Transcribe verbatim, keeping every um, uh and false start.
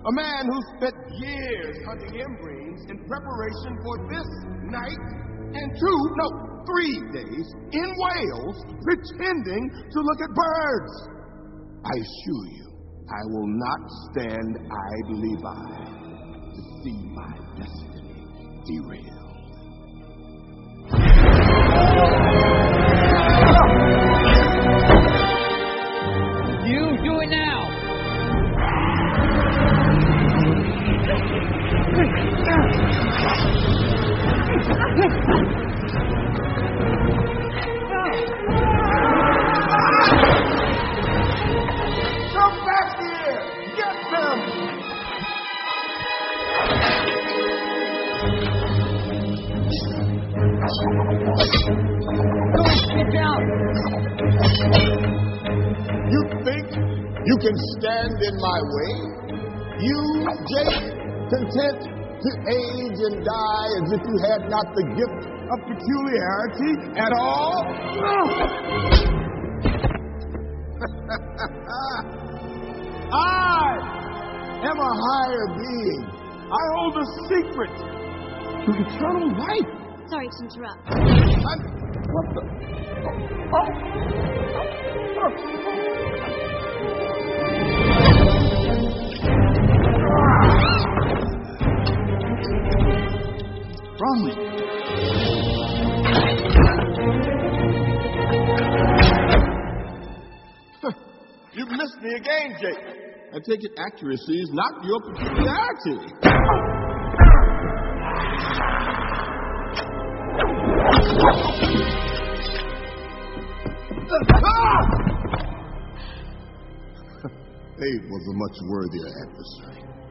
A man who spent years hunting embreens in preparation for this night and two, no, three days in Wales pretending to look at birds. I assure you, I will not stand idly by to see my destiny derailed. You do it now! Come back here! Get them! Get down! You think you can stand in my way? You, Jake, content to age and die as if you had not the gift of peculiarity at all? I am a higher being. I hold a secret to eternal life. Sorry to interrupt. I'm, what the? Oh, oh, Bromley. You've missed me again, Jake. I take it accuracy is not your peculiarity. Abe was a much worthier adversary.